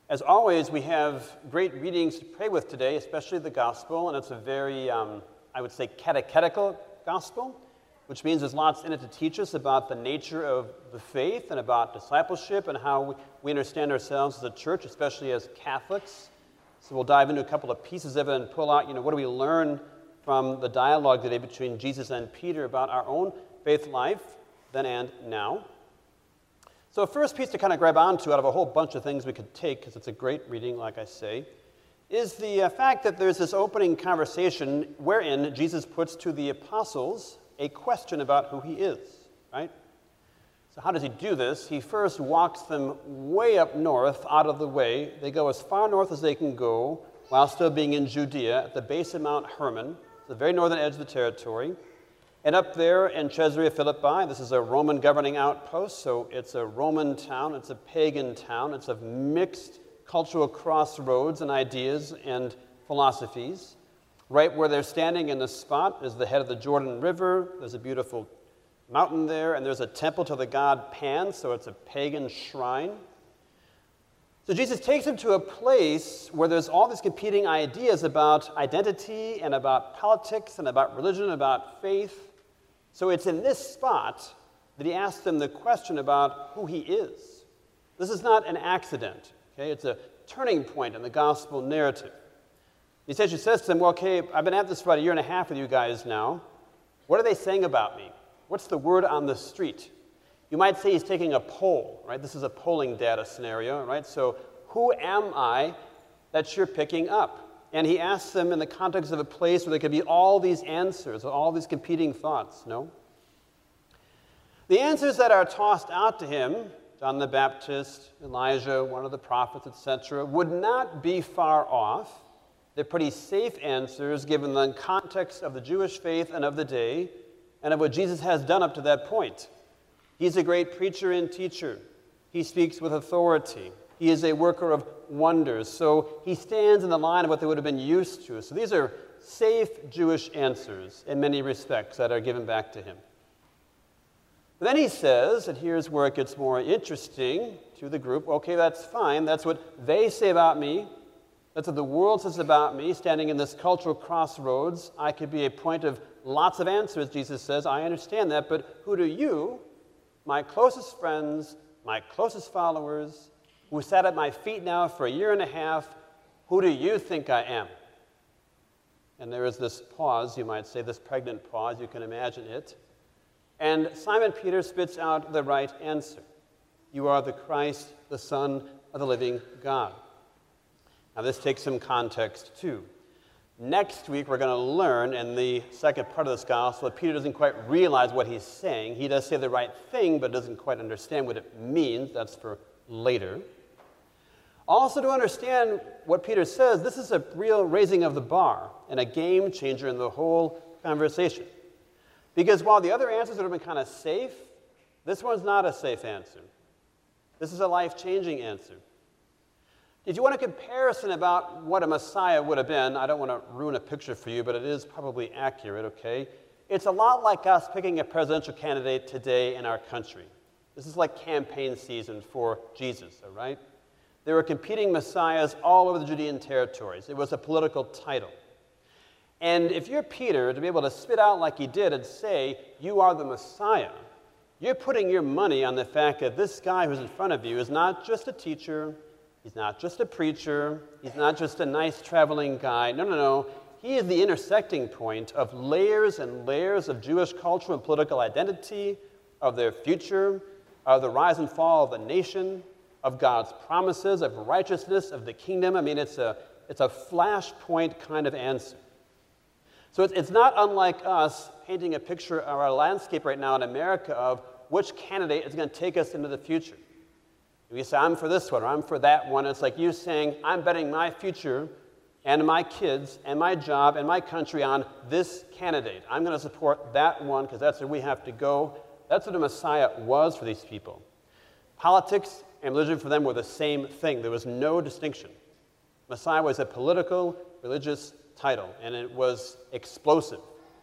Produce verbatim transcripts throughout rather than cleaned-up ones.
As always, we have great readings to pray with today, especially the gospel, and it's a very, um, I would say, catechetical gospel, which means there's lots in it to teach us about the nature of the faith and about discipleship and how we, we understand ourselves as a church, especially as Catholics. So we'll dive into a couple of pieces of it and pull out, you know, what do we learn from the dialogue today between Jesus and Peter about our own faith life, then and now. So first piece to kind of grab onto out of a whole bunch of things we could take, because it's a great reading, like I say, is the uh, fact that there's this opening conversation wherein Jesus puts to the apostles a question about who he is, right? So how does he do this? He first walks them way up north, out of the way. They go as far north as they can go while still being in Judea at the base of Mount Hermon, the very northern edge of the territory. And up there in Caesarea Philippi, this is a Roman governing outpost, so it's a Roman town, it's a pagan town, it's of mixed cultural crossroads and ideas and philosophies. Right where they're standing in the spot is the head of the Jordan River. There's a beautiful mountain there, and there's a temple to the god Pan, so it's a pagan shrine. So Jesus takes them to a place where there's all these competing ideas about identity and about politics and about religion and about faith. So it's in this spot that he asks them the question about who he is. This is not an accident, okay? It's a turning point in the gospel narrative. He essentially says to them, well, okay, I've been at this for about a year and a half with you guys now. What are they saying about me? What's the word on the street? You might say he's taking a poll, right? This is a polling data scenario, right? So who am I that you're picking up? And he asks them in the context of a place where there could be all these answers, all these competing thoughts, no? The answers that are tossed out to him, John the Baptist, Elijah, one of the prophets, et cetera, would not be far off. They're pretty safe answers given the context of the Jewish faith and of the day and of what Jesus has done up to that point. He's a great preacher and teacher. He speaks with authority. He is a worker of wonders. So he stands in the line of what they would have been used to. So these are safe Jewish answers in many respects that are given back to him. But then he says, and here's where it gets more interesting to the group, okay, that's fine. That's what they say about me. That's what the world says about me, standing in this cultural crossroads. I could be a point of lots of answers, Jesus says. I understand that, but who do you, my closest friends, my closest followers, who sat at my feet now for a year and a half, who do you think I am? And there is this pause, you might say, this pregnant pause, you can imagine it. And Simon Peter spits out the right answer. You are the Christ, the Son of the living God. Now this takes some context too. Next week we're going to learn in the second part of this gospel that Peter doesn't quite realize what he's saying. He does say the right thing, but doesn't quite understand what it means. That's for later. Also, to understand what Peter says, this is a real raising of the bar and a game changer in the whole conversation. Because while the other answers would have been kind of safe, this one's not a safe answer. This is a life-changing answer. If you want a comparison about what a Messiah would have been, I don't want to ruin a picture for you, but it is probably accurate, okay? It's a lot like us picking a presidential candidate today in our country. This is like campaign season for Jesus, all right? There were competing messiahs all over the Judean territories. It was a political title. And if you're Peter, to be able to spit out like he did and say, you are the Messiah, you're putting your money on the fact that this guy who's in front of you is not just a teacher, he's not just a preacher, he's not just a nice traveling guy. No, no, no. He is the intersecting point of layers and layers of Jewish cultural and political identity, of their future, of the rise and fall of the nation, of God's promises, of righteousness, of the kingdom. I mean, it's a, it's a flashpoint kind of answer. So it's, it's not unlike us painting a picture of our landscape right now in America of which candidate is going to take us into the future. You say, I'm for this one, or I'm for that one. It's like you saying, I'm betting my future and my kids and my job and my country on this candidate. I'm going to support that one because that's where we have to go. That's what a Messiah was for these people. Politics and religion for them were the same thing. There was no distinction. Messiah was a political, religious title, and it was explosive.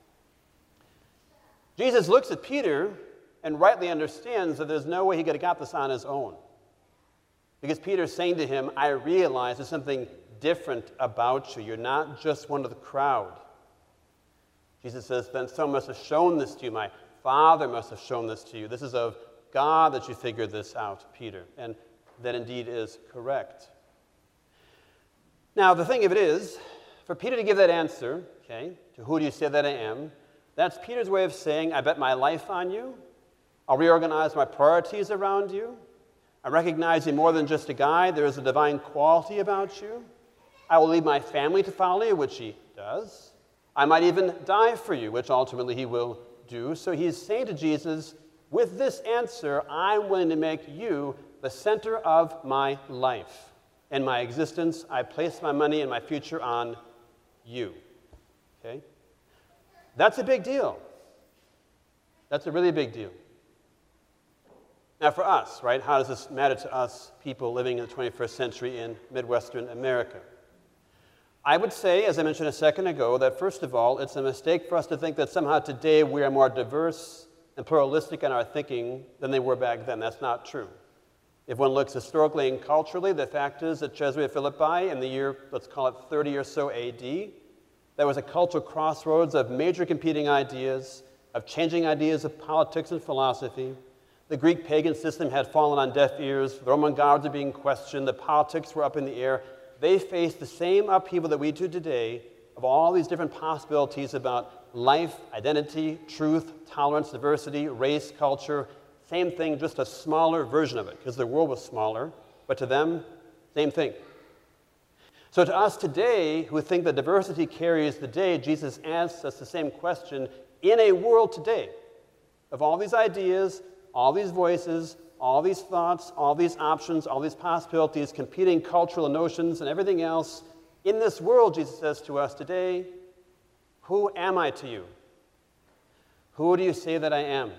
Jesus looks at Peter and rightly understands that there's no way he could have got this on his own. Because Peter's saying to him, I realize there's something different about you. You're not just one of the crowd. Jesus says, then someone must have shown this to you. My Father must have shown this to you. This is of God that you figured this out, Peter. And that indeed is correct. Now, the thing of it is, for Peter to give that answer, okay, to who do you say that I am, that's Peter's way of saying, I bet my life on you. I'll reorganize my priorities around you. I recognize you more than just a guy. There is a divine quality about you. I will leave my family to follow you, which he does. I might even die for you, which ultimately he will do. So he's saying to Jesus, with this answer, I'm willing to make you the center of my life and my existence. I place my money and my future on you. Okay? That's a big deal. That's a really big deal. Now for us, right, how does this matter to us people living in the twenty-first century in Midwestern America? I would say, as I mentioned a second ago, that first of all, it's a mistake for us to think that somehow today we are more diverse and pluralistic in our thinking than they were back then. That's not true. If one looks historically and culturally, the fact is that Caesarea Philippi in the year, let's call it thirty or so A D, there was a cultural crossroads of major competing ideas, of changing ideas of politics and philosophy. The Greek pagan system had fallen on deaf ears. The Roman gods are being questioned. The politics were up in the air. They faced the same upheaval that we do today of all these different possibilities about life, identity, truth, tolerance, diversity, race, culture. Same thing, just a smaller version of it, because the world was smaller. But to them, same thing. So to us today, who think that diversity carries the day, Jesus asks us the same question in a world today of all these ideas, all these voices, all these thoughts, all these options, all these possibilities, competing cultural notions and everything else. In this world, Jesus says to us today, who am I to you? Who do you say that I am?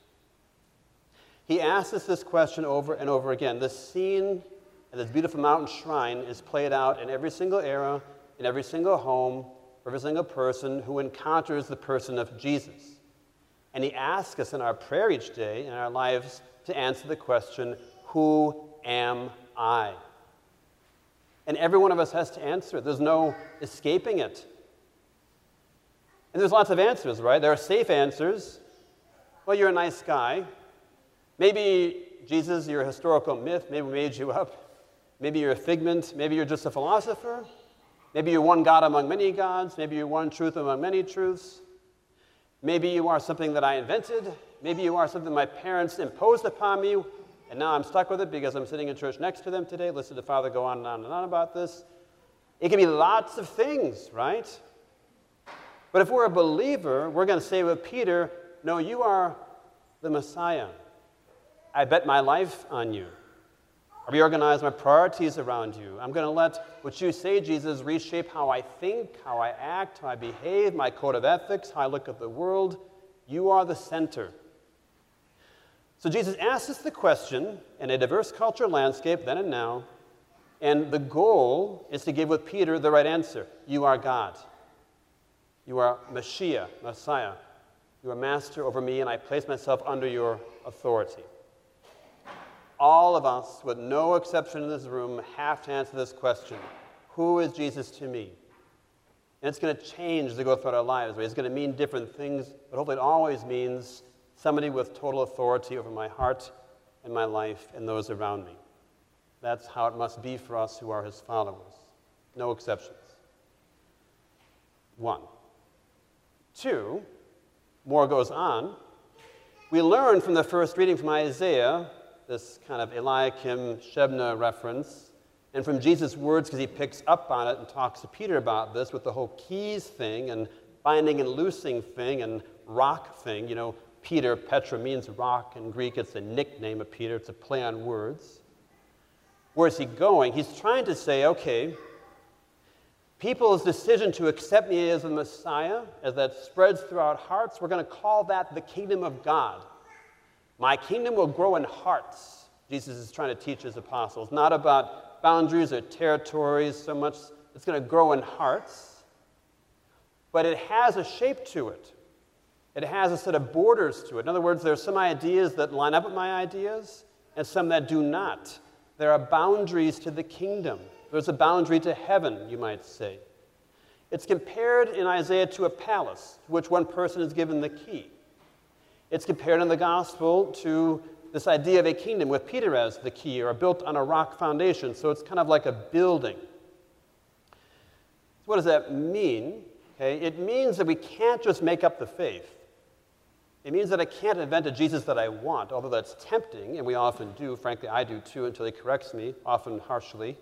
He asks us this question over and over again. This scene at this beautiful mountain shrine is played out in every single era, in every single home, for every single person who encounters the person of Jesus. And he asks us in our prayer each day, in our lives, to answer the question, who am I? And every one of us has to answer it. There's no escaping it. And there's lots of answers, right? There are safe answers. Well, you're a nice guy. Maybe, Jesus, you're a historical myth. Maybe we made you up. Maybe you're a figment. Maybe you're just a philosopher. Maybe you're one God among many gods. Maybe you're one truth among many truths. Maybe you are something that I invented. Maybe you are something my parents imposed upon me, and now I'm stuck with it because I'm sitting in church next to them today. Listen to Father go on and on and on about this. It can be lots of things, right? But if we're a believer, we're going to say with Peter, no, you are the Messiah. I bet my life on you. I reorganize my priorities around you. I'm going to let what you say, Jesus, reshape how I think, how I act, how I behave, my code of ethics, how I look at the world. You are the center. So Jesus asks us the question in a diverse cultural landscape, then and now, and the goal is to give with Peter the right answer. You are God. You are Mashiach, Messiah. You are master over me, and I place myself under your authority. All of us, with no exception in this room, have to answer this question. Who is Jesus to me? And it's going to change as we go throughout our lives. Right? It's going to mean different things, but hopefully it always means somebody with total authority over my heart and my life and those around me. That's how it must be for us who are his followers. No exceptions. One. Two, more goes on. We learn from the first reading from Isaiah, this kind of Eliakim Shebna reference, and from Jesus' words, because he picks up on it and talks to Peter about this with the whole keys thing and binding and loosing thing and rock thing. You know, Peter, Petra means rock in Greek. It's a nickname of Peter. It's a play on words. Where is he going? He's trying to say, okay, people's decision to accept me as the Messiah, as that spreads throughout hearts, we're going to call that the kingdom of God. My kingdom will grow in hearts, Jesus is trying to teach his apostles. Not about boundaries or territories so much. It's going to grow in hearts. But it has a shape to it. It has a set of borders to it. In other words, there are some ideas that line up with my ideas and some that do not. There are boundaries to the kingdom. There's a boundary to heaven, you might say. It's compared in Isaiah to a palace, to which one person is given the key. It's compared in the gospel to this idea of a kingdom with Peter as the key, or built on a rock foundation, so it's kind of like a building. So what does that mean? Okay, it means that we can't just make up the faith. It means that I can't invent a Jesus that I want, although that's tempting, and we often do. Frankly, I do too, until he corrects me, often harshly.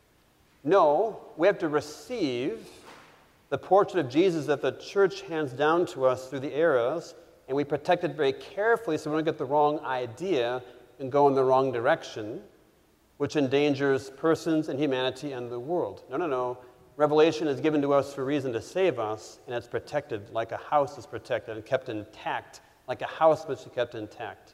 No, we have to receive the portrait of Jesus that the church hands down to us through the eras, and we protect it very carefully so we don't get the wrong idea and go in the wrong direction, which endangers persons and humanity and the world. No, no, no. Revelation is given to us for a reason to save us, and it's protected like a house is protected and kept intact, like a house must be kept intact.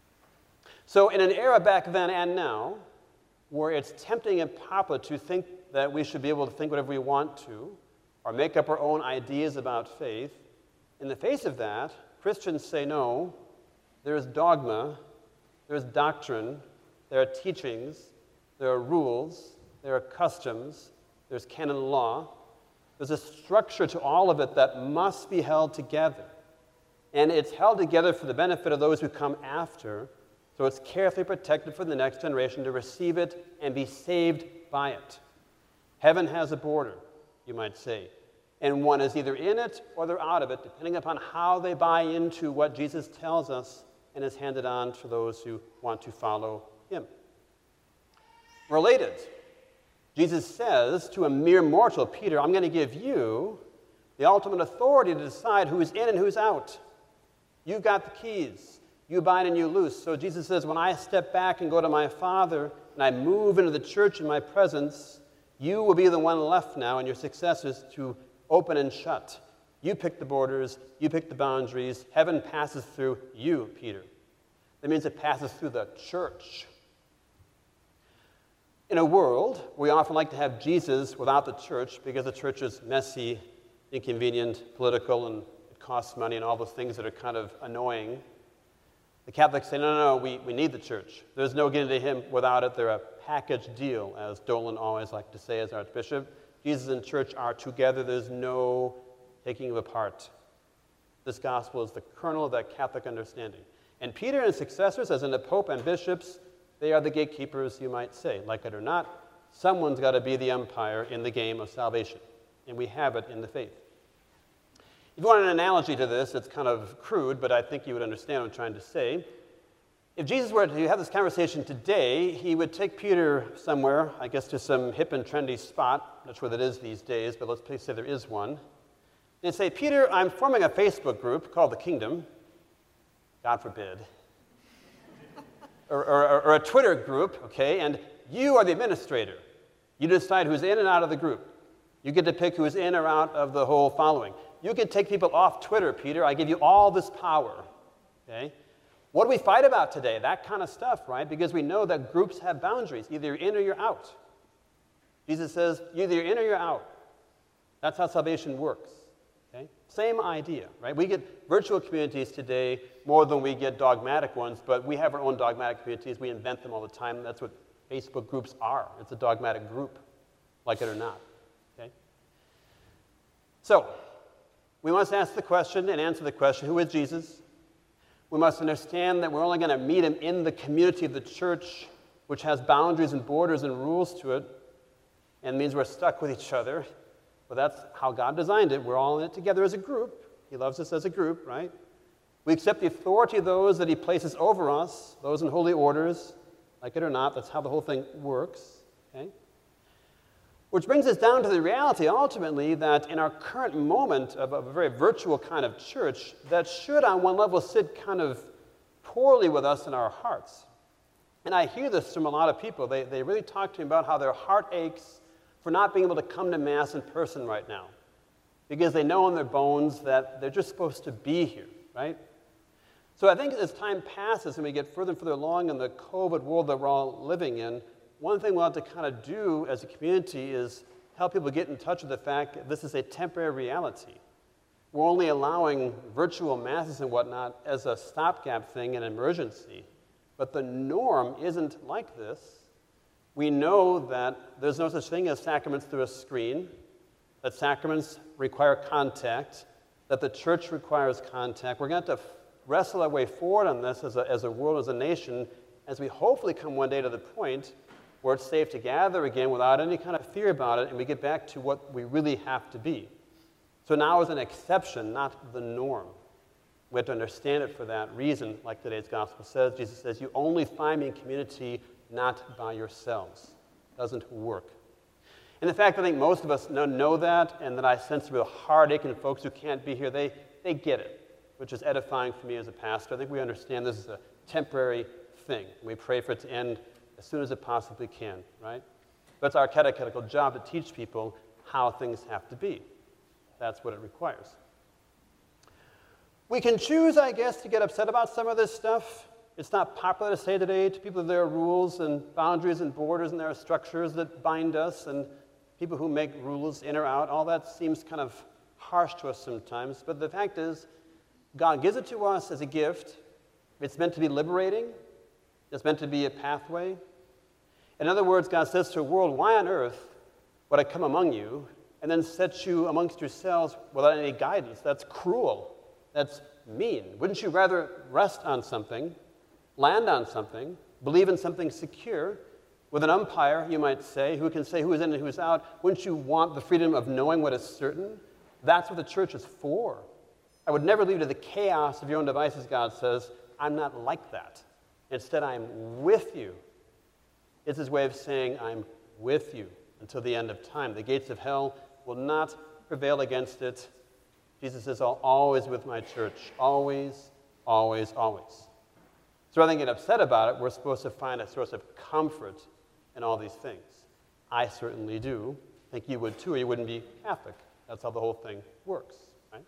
So in an era back then and now, where it's tempting and popular to think that we should be able to think whatever we want to, or make up our own ideas about faith, in the face of that, Christians say no, there is dogma, there is doctrine, there are teachings, there are rules, there are customs, there's canon law. There's a structure to all of it that must be held together. And it's held together for the benefit of those who come after, so it's carefully protected for the next generation to receive it and be saved by it. Heaven has a border, you might say, and one is either in it or they're out of it, depending upon how they buy into what Jesus tells us and is handed on to those who want to follow him. Related, Jesus says to a mere mortal, Peter, I'm going to give you the ultimate authority to decide who's in and who's out. You've got the keys. You bind and you loose. So Jesus says, when I step back and go to my Father and I move into the church in my presence, you will be the one left now and your successors to open and shut. You pick the borders. You pick the boundaries. Heaven passes through you, Peter. That means it passes through the church. In a world, we often like to have Jesus without the church because the church is messy, inconvenient, political, and it costs money and all those things that are kind of annoying. The Catholics say, no, no, no, we, we need the church. There's no getting to him without it. They're a package deal, as Dolan always liked to say as Archbishop. Jesus and church are together. There's no taking them apart. This gospel is the kernel of that Catholic understanding. And Peter and his successors, as in the Pope and bishops, they are the gatekeepers, you might say. Like it or not, someone's got to be the umpire in the game of salvation. And we have it in the faith. If you want an analogy to this, it's kind of crude, but I think you would understand what I'm trying to say. If Jesus were to have this conversation today, he would take Peter somewhere, I guess to some hip and trendy spot. Not sure what that is these days, but let's please say there is one. And say, Peter, I'm forming a Facebook group called The Kingdom. God forbid. Or, or, or a Twitter group, okay, and you are the administrator. You decide who's in and out of the group. You get to pick who's in or out of the whole following. You can take people off Twitter, Peter. I give you all this power, okay? What do we fight about today? That kind of stuff, right? Because we know that groups have boundaries. Either you're in or you're out. Jesus says, either you're in or you're out. That's how salvation works. Okay? Same idea, right? We get virtual communities today more than we get dogmatic ones, but we have our own dogmatic communities. We invent them all the time. That's what Facebook groups are. It's a dogmatic group, like it or not. Okay? So, we must ask the question and answer the question, who is Jesus? We must understand that we're only going to meet him in the community of the church, which has boundaries and borders and rules to it, and means we're stuck with each other. But that's how God designed it. We're all in it together as a group. He loves us as a group, right? We accept the authority of those that he places over us, those in holy orders, like it or not. That's how the whole thing works, okay? Which brings us down to the reality, ultimately, that in our current moment of a very virtual kind of church, that should, on one level, sit kind of poorly with us in our hearts. And I hear this from a lot of people. They, they really talk to me about how their heart aches for not being able to come to Mass in person right now, because they know in their bones that they're just supposed to be here, right? So I think as time passes and we get further and further along in the COVID world that we're all living in, one thing we'll have to kind of do as a community is help people get in touch with the fact that this is a temporary reality. We're only allowing virtual masses and whatnot as a stopgap thing, an emergency. But the norm isn't like this. We know that there's no such thing as sacraments through a screen, that sacraments require contact, that the church requires contact. We're going to have to wrestle our way forward on this as a, as a world, as a nation, as we hopefully come one day to the point where it's safe to gather again without any kind of fear about it, and we get back to what we really have to be. So now is an exception, not the norm. We have to understand it for that reason, like today's gospel says. Jesus says, you only find me in community, not by yourselves. It doesn't work. And in fact, I think most of us know, know that, and that I sense a real heartache in folks who can't be here. They, they get it, which is edifying for me as a pastor. I think we understand this is a temporary thing. We pray for it to end as soon as it possibly can, right? But it's our catechetical job to teach people how things have to be. That's what it requires. We can choose, I guess, to get upset about some of this stuff. It's not popular to say today to people that there are rules and boundaries and borders and there are structures that bind us, and people who make rules in or out. All that seems kind of harsh to us sometimes. But the fact is, God gives it to us as a gift. It's meant to be liberating. It's meant to be a pathway. In other words, God says to a world, why on earth would I come among you and then set you amongst yourselves without any guidance? That's cruel. That's mean. Wouldn't you rather rest on something, land on something, believe in something secure, with an umpire, you might say, who can say who is in and who is out? Wouldn't you want the freedom of knowing what is certain? That's what the church is for. I would never leave you to the chaos of your own devices, God says. I'm not like that. Instead, I'm with you. It's his way of saying, I'm with you until the end of time. The gates of hell will not prevail against it. Jesus says, I'm always with my church. Always, always, always. So rather than get upset about it, we're supposed to find a source of comfort in all these things. I certainly do. I think you would too, or you wouldn't be Catholic. That's how the whole thing works, right?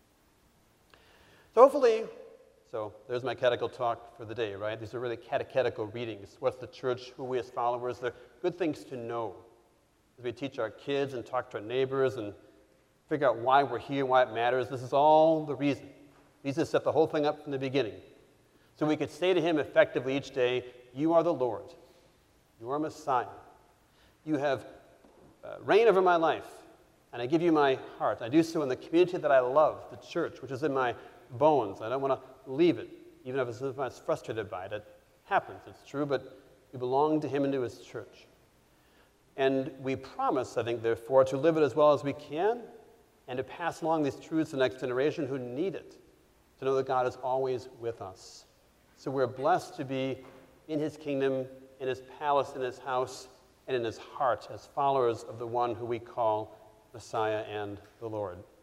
So hopefully, so there's my catechetical talk for the day, right? These are really catechetical readings. What's the church? Who are we as followers? They're good things to know as we teach our kids and talk to our neighbors and figure out why we're here, why it matters. This is all the reason. Jesus set the whole thing up from the beginning. So we could say to him effectively each day, you are the Lord. You are Messiah. You have uh, reign over my life, and I give you my heart. I do so in the community that I love, the church, which is in my bones. I don't want to leave it, even if I was frustrated by it. It happens, it's true, but we belong to him and to his church. And we promise, I think, therefore, to live it as well as we can and to pass along these truths to the next generation who need it, to know that God is always with us. So we're blessed to be in his kingdom, in his palace, in his house, and in his heart as followers of the one who we call Messiah and the Lord.